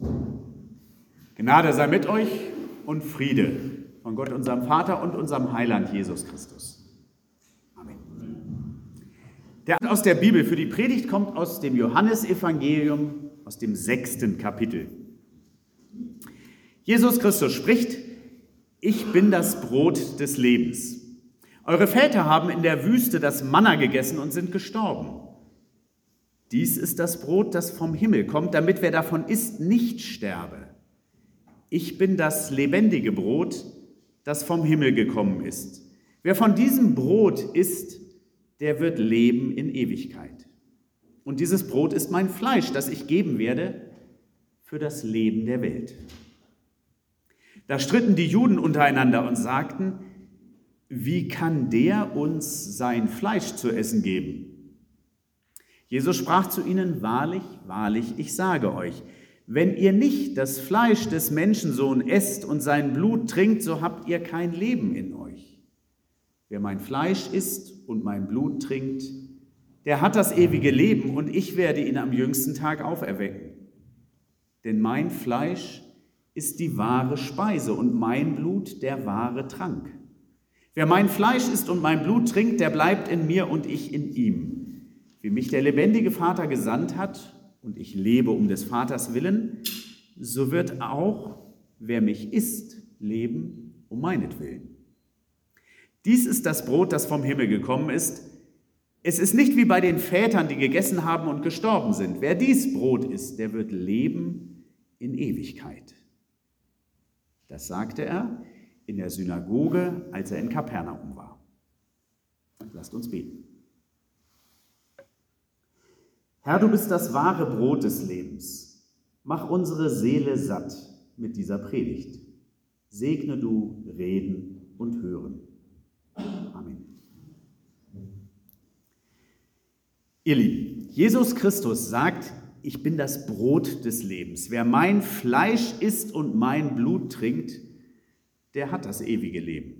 Gnade sei mit euch und Friede von Gott, unserem Vater und unserem Heiland Jesus Christus. Amen. Der Akt aus der Bibel für die Predigt kommt aus dem Johannesevangelium, aus dem 6. Kapitel. Jesus Christus spricht: Ich bin das Brot des Lebens. Eure Väter haben in der Wüste das Manna gegessen und sind gestorben. Dies ist das Brot, das vom Himmel kommt, damit wer davon isst, nicht sterbe. Ich bin das lebendige Brot, das vom Himmel gekommen ist. Wer von diesem Brot isst, der wird leben in Ewigkeit. Und dieses Brot ist mein Fleisch, das ich geben werde für das Leben der Welt. Da stritten die Juden untereinander und sagten: Wie kann der uns sein Fleisch zu essen geben? Jesus sprach zu ihnen: Wahrlich, wahrlich, ich sage euch, wenn ihr nicht das Fleisch des Menschensohn esst und sein Blut trinkt, so habt ihr kein Leben in euch. Wer mein Fleisch isst und mein Blut trinkt, der hat das ewige Leben, und ich werde ihn am jüngsten Tag auferwecken. Denn mein Fleisch ist die wahre Speise und mein Blut der wahre Trank. Wer mein Fleisch isst und mein Blut trinkt, der bleibt in mir und ich in ihm. Wie mich der lebendige Vater gesandt hat und ich lebe um des Vaters willen, so wird auch, wer mich isst, leben um meinetwillen. Dies ist das Brot, das vom Himmel gekommen ist. Es ist nicht wie bei den Vätern, die gegessen haben und gestorben sind. Wer dies Brot isst, der wird leben in Ewigkeit. Das sagte er in der Synagoge, als er in Kapernaum war. Lasst uns beten. Herr, du bist das wahre Brot des Lebens. Mach unsere Seele satt mit dieser Predigt. Segne du Reden und Hören. Amen. Ihr Lieben, Jesus Christus sagt: Ich bin das Brot des Lebens. Wer mein Fleisch isst und mein Blut trinkt, der hat das ewige Leben.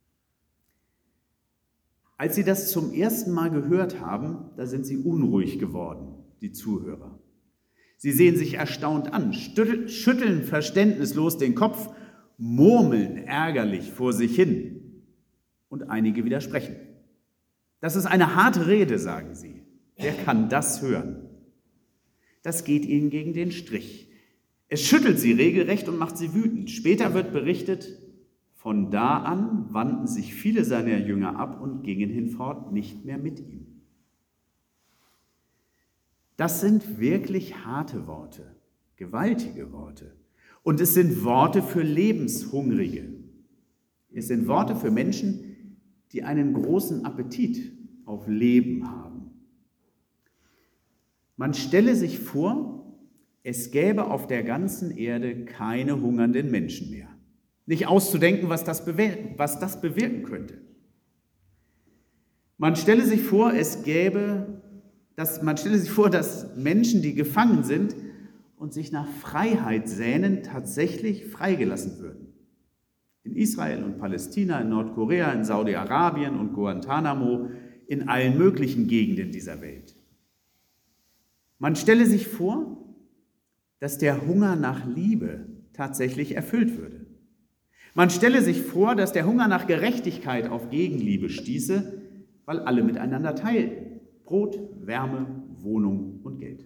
Als sie das zum ersten Mal gehört haben, da sind sie unruhig geworden, die Zuhörer. Sie sehen sich erstaunt an, schütteln verständnislos den Kopf, murmeln ärgerlich vor sich hin, und einige widersprechen. Das ist eine harte Rede, sagen sie. Wer kann das hören? Das geht ihnen gegen den Strich. Es schüttelt sie regelrecht und macht sie wütend. Später wird berichtet: Von da an wandten sich viele seiner Jünger ab und gingen hinfort nicht mehr mit ihm. Das sind wirklich harte Worte, gewaltige Worte. Und es sind Worte für Lebenshungrige. Es sind Worte für Menschen, die einen großen Appetit auf Leben haben. Man stelle sich vor, es gäbe auf der ganzen Erde keine hungernden Menschen mehr. Nicht auszudenken, was das bewirken könnte. Man stelle sich vor, dass Menschen, die gefangen sind und sich nach Freiheit sehnen, tatsächlich freigelassen würden. In Israel und Palästina, in Nordkorea, in Saudi-Arabien und Guantanamo, in allen möglichen Gegenden dieser Welt. Man stelle sich vor, dass der Hunger nach Liebe tatsächlich erfüllt würde. Man stelle sich vor, dass der Hunger nach Gerechtigkeit auf Gegenliebe stieße, weil alle miteinander teilten: Brot, Wärme, Wohnung und Geld.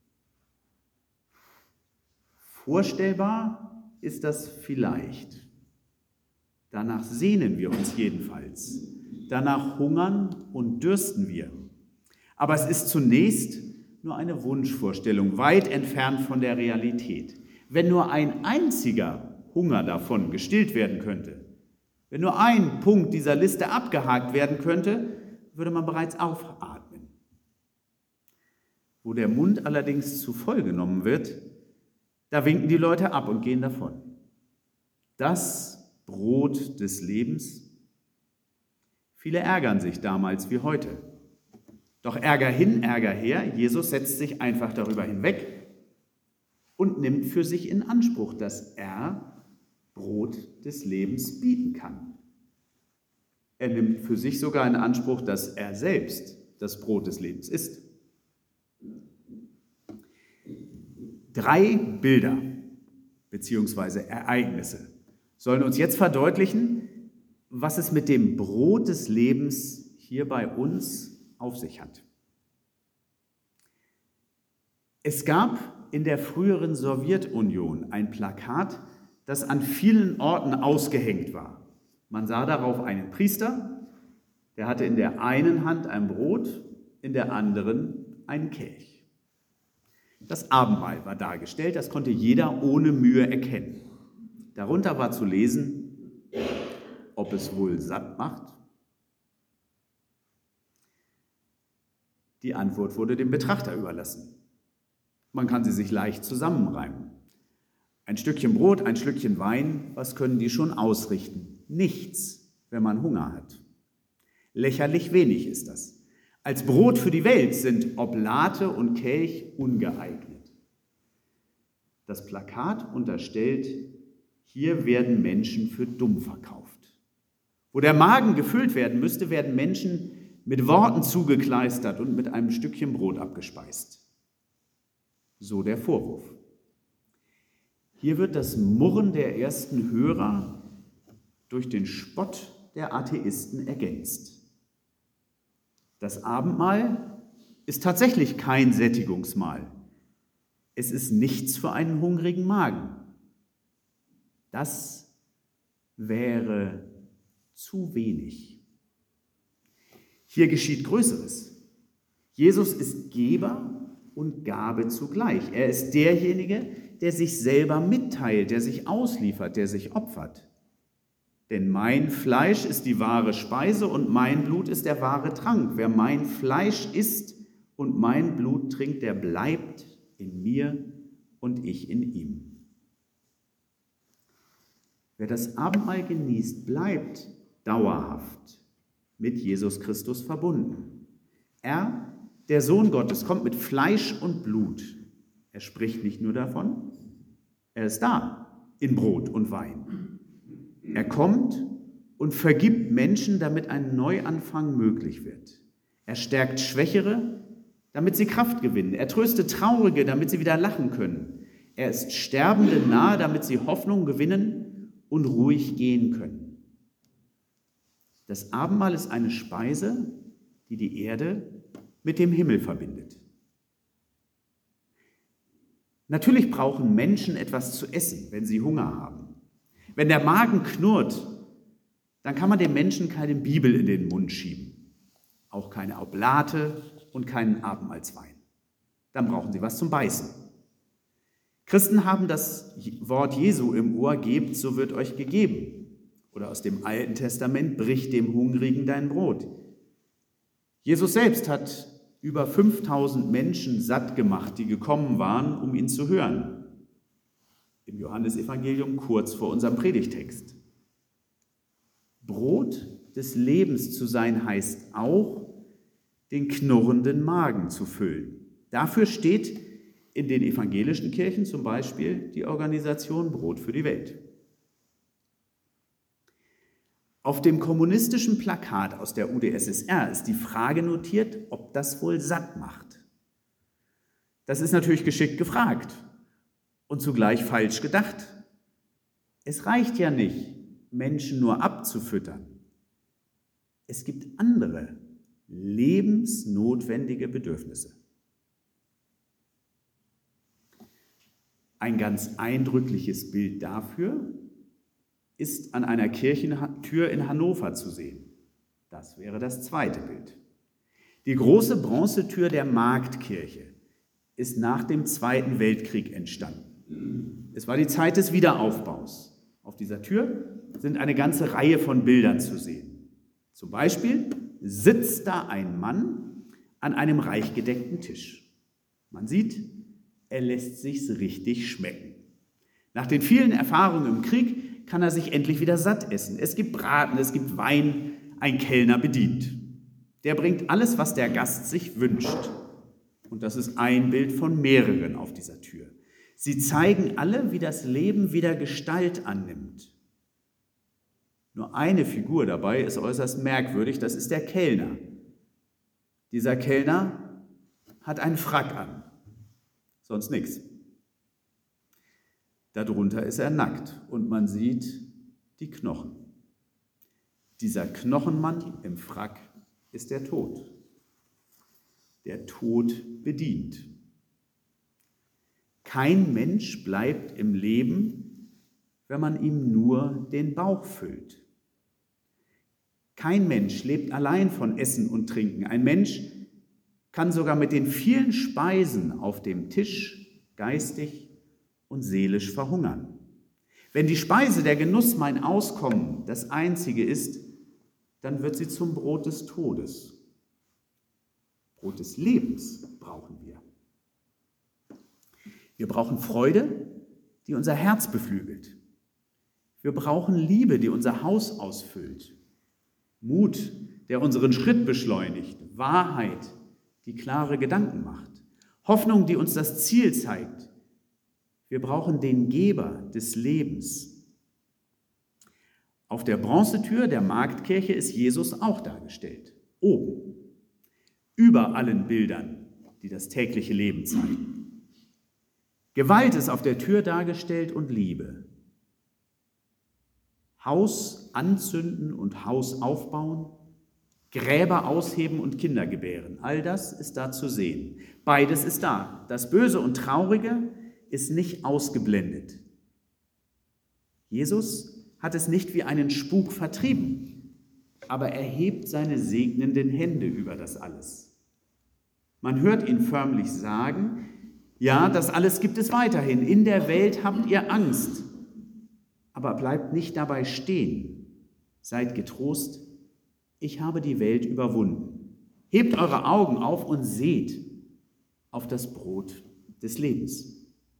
Vorstellbar ist das vielleicht. Danach sehnen wir uns jedenfalls. Danach hungern und dürsten wir. Aber es ist zunächst nur eine Wunschvorstellung, weit entfernt von der Realität. Wenn nur ein einziger Hunger davon gestillt werden könnte, wenn nur ein Punkt dieser Liste abgehakt werden könnte, würde man bereits aufatmen. Wo der Mund allerdings zu voll genommen wird, da winken die Leute ab und gehen davon. Das Brot des Lebens. Viele ärgern sich damals wie heute. Doch Ärger hin, Ärger her, Jesus setzt sich einfach darüber hinweg und nimmt für sich in Anspruch, dass er Brot des Lebens bieten kann. Er nimmt für sich sogar in Anspruch, dass er selbst das Brot des Lebens ist. 3 Bilder bzw. Ereignisse sollen uns jetzt verdeutlichen, was es mit dem Brot des Lebens hier bei uns auf sich hat. Es gab in der früheren Sowjetunion ein Plakat, das an vielen Orten ausgehängt war. Man sah darauf einen Priester, der hatte in der einen Hand ein Brot, in der anderen einen Kelch. Das Abendmahl war dargestellt, das konnte jeder ohne Mühe erkennen. Darunter war zu lesen, ob es wohl satt macht. Die Antwort wurde dem Betrachter überlassen. Man kann sie sich leicht zusammenreimen. Ein Stückchen Brot, ein Schlückchen Wein, was können die schon ausrichten? Nichts, wenn man Hunger hat. Lächerlich wenig ist das. Als Brot für die Welt sind Oblate und Kelch ungeeignet. Das Plakat unterstellt, hier werden Menschen für dumm verkauft. Wo der Magen gefüllt werden müsste, werden Menschen mit Worten zugekleistert und mit einem Stückchen Brot abgespeist. So der Vorwurf. Hier wird das Murren der ersten Hörer durch den Spott der Atheisten ergänzt. Das Abendmahl ist tatsächlich kein Sättigungsmahl. Es ist nichts für einen hungrigen Magen. Das wäre zu wenig. Hier geschieht Größeres. Jesus ist Geber und Gabe zugleich. Er ist derjenige, der sich selber mitteilt, der sich ausliefert, der sich opfert. Denn mein Fleisch ist die wahre Speise und mein Blut ist der wahre Trank. Wer mein Fleisch isst und mein Blut trinkt, der bleibt in mir und ich in ihm. Wer das Abendmahl genießt, bleibt dauerhaft mit Jesus Christus verbunden. Er, der Sohn Gottes, kommt mit Fleisch und Blut. Er spricht nicht nur davon, er ist da in Brot und Wein. Er kommt und vergibt Menschen, damit ein Neuanfang möglich wird. Er stärkt Schwächere, damit sie Kraft gewinnen. Er tröstet Traurige, damit sie wieder lachen können. Er ist Sterbende nahe, damit sie Hoffnung gewinnen und ruhig gehen können. Das Abendmahl ist eine Speise, die die Erde mit dem Himmel verbindet. Natürlich brauchen Menschen etwas zu essen, wenn sie Hunger haben. Wenn der Magen knurrt, dann kann man dem Menschen keine Bibel in den Mund schieben, auch keine Oblate und keinen Abendmahlswein. Dann brauchen sie was zum Beißen. Christen haben das Wort Jesu im Ohr, gebt, so wird euch gegeben. Oder aus dem Alten Testament, brich dem Hungrigen dein Brot. Jesus selbst hat über 5000 Menschen satt gemacht, die gekommen waren, um ihn zu hören. Im Johannesevangelium kurz vor unserem Predigtext. Brot des Lebens zu sein heißt auch, den knurrenden Magen zu füllen. Dafür steht in den evangelischen Kirchen zum Beispiel die Organisation Brot für die Welt. Auf dem kommunistischen Plakat aus der UdSSR ist die Frage notiert, ob das wohl satt macht. Das ist natürlich geschickt gefragt und zugleich falsch gedacht. Es reicht ja nicht, Menschen nur abzufüttern. Es gibt andere, lebensnotwendige Bedürfnisse. Ein ganz eindrückliches Bild dafür ist an einer Kirchentür in Hannover zu sehen. Das wäre das zweite Bild. Die große Bronzetür der Marktkirche ist nach dem Zweiten Weltkrieg entstanden. Es war die Zeit des Wiederaufbaus. Auf dieser Tür sind eine ganze Reihe von Bildern zu sehen. Zum Beispiel sitzt da ein Mann an einem reich gedeckten Tisch. Man sieht, er lässt sich's richtig schmecken. Nach den vielen Erfahrungen im Krieg kann er sich endlich wieder satt essen. Es gibt Braten, es gibt Wein, ein Kellner bedient. Der bringt alles, was der Gast sich wünscht. Und das ist ein Bild von mehreren auf dieser Tür. Sie zeigen alle, wie das Leben wieder Gestalt annimmt. Nur eine Figur dabei ist äußerst merkwürdig, das ist der Kellner. Dieser Kellner hat einen Frack an, sonst nichts. Darunter ist er nackt und man sieht die Knochen. Dieser Knochenmann im Frack ist der Tod. Der Tod bedient. Kein Mensch bleibt im Leben, wenn man ihm nur den Bauch füllt. Kein Mensch lebt allein von Essen und Trinken. Ein Mensch kann sogar mit den vielen Speisen auf dem Tisch geistig und seelisch verhungern. Wenn die Speise, der Genuss, mein Auskommen das einzige ist, dann wird sie zum Brot des Todes. Brot des Lebens brauchen wir. Wir brauchen Freude, die unser Herz beflügelt. Wir brauchen Liebe, die unser Haus ausfüllt. Mut, der unseren Schritt beschleunigt. Wahrheit, die klare Gedanken macht. Hoffnung, die uns das Ziel zeigt. Wir brauchen den Geber des Lebens. Auf der Bronzetür der Marktkirche ist Jesus auch dargestellt. Oben. Über allen Bildern, die das tägliche Leben zeigen. Gewalt ist auf der Tür dargestellt und Liebe. Haus anzünden und Haus aufbauen, Gräber ausheben und Kinder gebären, all das ist da zu sehen. Beides ist da. Das Böse und Traurige ist nicht ausgeblendet. Jesus hat es nicht wie einen Spuk vertrieben, aber er hebt seine segnenden Hände über das alles. Man hört ihn förmlich sagen, ja, das alles gibt es weiterhin. In der Welt habt ihr Angst, aber bleibt nicht dabei stehen. Seid getrost, ich habe die Welt überwunden. Hebt eure Augen auf und seht auf das Brot des Lebens.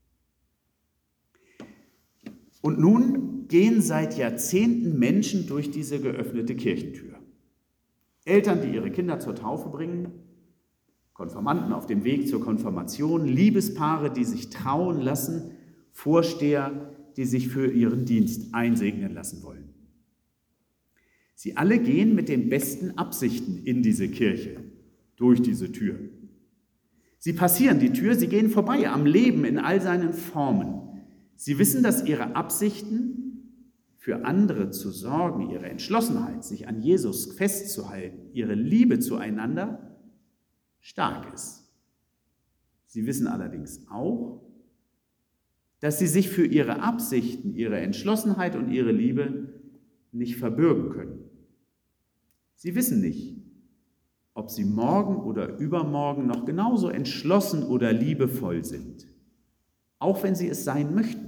Und nun gehen seit Jahrzehnten Menschen durch diese geöffnete Kirchentür. Eltern, die ihre Kinder zur Taufe bringen, Konfirmanden auf dem Weg zur Konfirmation, Liebespaare, die sich trauen lassen, Vorsteher, die sich für ihren Dienst einsegnen lassen wollen. Sie alle gehen mit den besten Absichten in diese Kirche, durch diese Tür. Sie passieren die Tür, sie gehen vorbei am Leben in all seinen Formen. Sie wissen, dass ihre Absichten, für andere zu sorgen, ihre Entschlossenheit, sich an Jesus festzuhalten, ihre Liebe zueinander, stark ist. Sie wissen allerdings auch, dass sie sich für ihre Absichten, ihre Entschlossenheit und ihre Liebe nicht verbürgen können. Sie wissen nicht, ob sie morgen oder übermorgen noch genauso entschlossen oder liebevoll sind, auch wenn sie es sein möchten.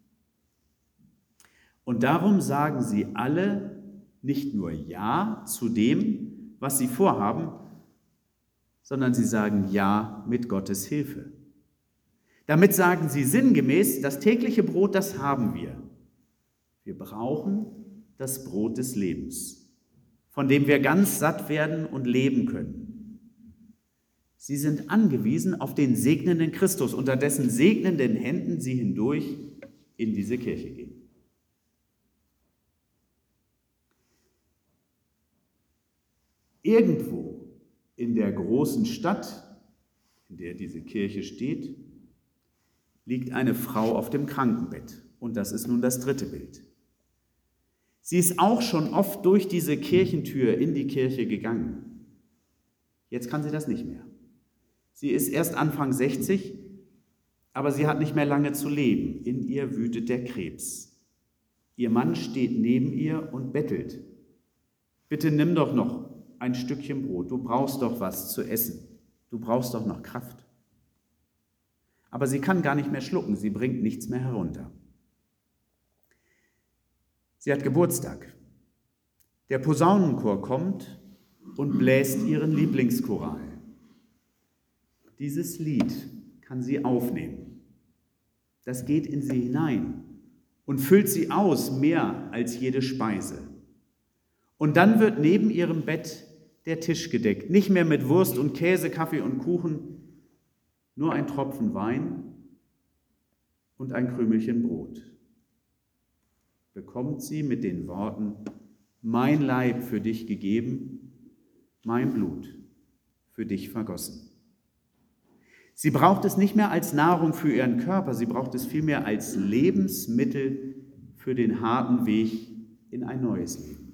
Und darum sagen sie alle nicht nur Ja zu dem, was sie vorhaben, sondern sie sagen Ja mit Gottes Hilfe. Damit sagen sie sinngemäß, das tägliche Brot, das haben wir. Wir brauchen das Brot des Lebens, von dem wir ganz satt werden und leben können. Sie sind angewiesen auf den segnenden Christus, unter dessen segnenden Händen sie hindurch in diese Kirche gehen. Irgendwo in der großen Stadt, in der diese Kirche steht, liegt eine Frau auf dem Krankenbett. Und das ist nun das dritte Bild. Sie ist auch schon oft durch diese Kirchentür in die Kirche gegangen. Jetzt kann sie das nicht mehr. Sie ist erst Anfang 60, aber sie hat nicht mehr lange zu leben. In ihr wütet der Krebs. Ihr Mann steht neben ihr und bettelt. Bitte nimm doch noch ein Stückchen Brot. Du brauchst doch was zu essen. Du brauchst doch noch Kraft. Aber sie kann gar nicht mehr schlucken. Sie bringt nichts mehr herunter. Sie hat Geburtstag. Der Posaunenchor kommt und bläst ihren Lieblingschoral. Dieses Lied kann sie aufnehmen. Das geht in sie hinein und füllt sie aus, mehr als jede Speise. Und dann wird neben ihrem Bett der Tisch gedeckt, nicht mehr mit Wurst und Käse, Kaffee und Kuchen, nur ein Tropfen Wein und ein Krümelchen Brot. Bekommt sie mit den Worten, mein Leib für dich gegeben, mein Blut für dich vergossen. Sie braucht es nicht mehr als Nahrung für ihren Körper, sie braucht es vielmehr als Lebensmittel für den harten Weg in ein neues Leben.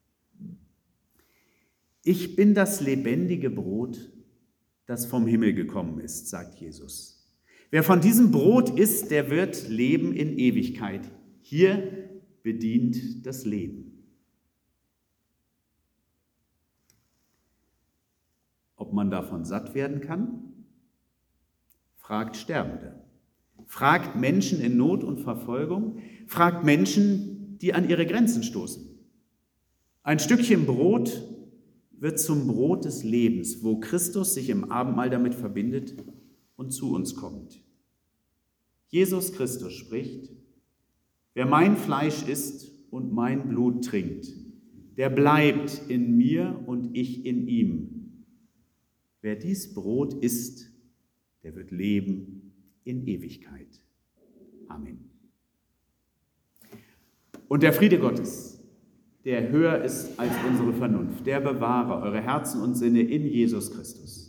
Ich bin das lebendige Brot, das vom Himmel gekommen ist, sagt Jesus. Wer von diesem Brot isst, der wird leben in Ewigkeit. Hier bedient das Leben. Ob man davon satt werden kann? Fragt Sterbende. Fragt Menschen in Not und Verfolgung. Fragt Menschen, die an ihre Grenzen stoßen. Ein Stückchen Brot wird zum Brot des Lebens, wo Christus sich im Abendmahl damit verbindet und zu uns kommt. Jesus Christus spricht: Wer mein Fleisch isst und mein Blut trinkt, der bleibt in mir und ich in ihm. Wer dies Brot isst, der wird leben in Ewigkeit. Amen. Und der Friede Gottes, der höher ist als unsere Vernunft, der bewahre eure Herzen und Sinne in Jesus Christus.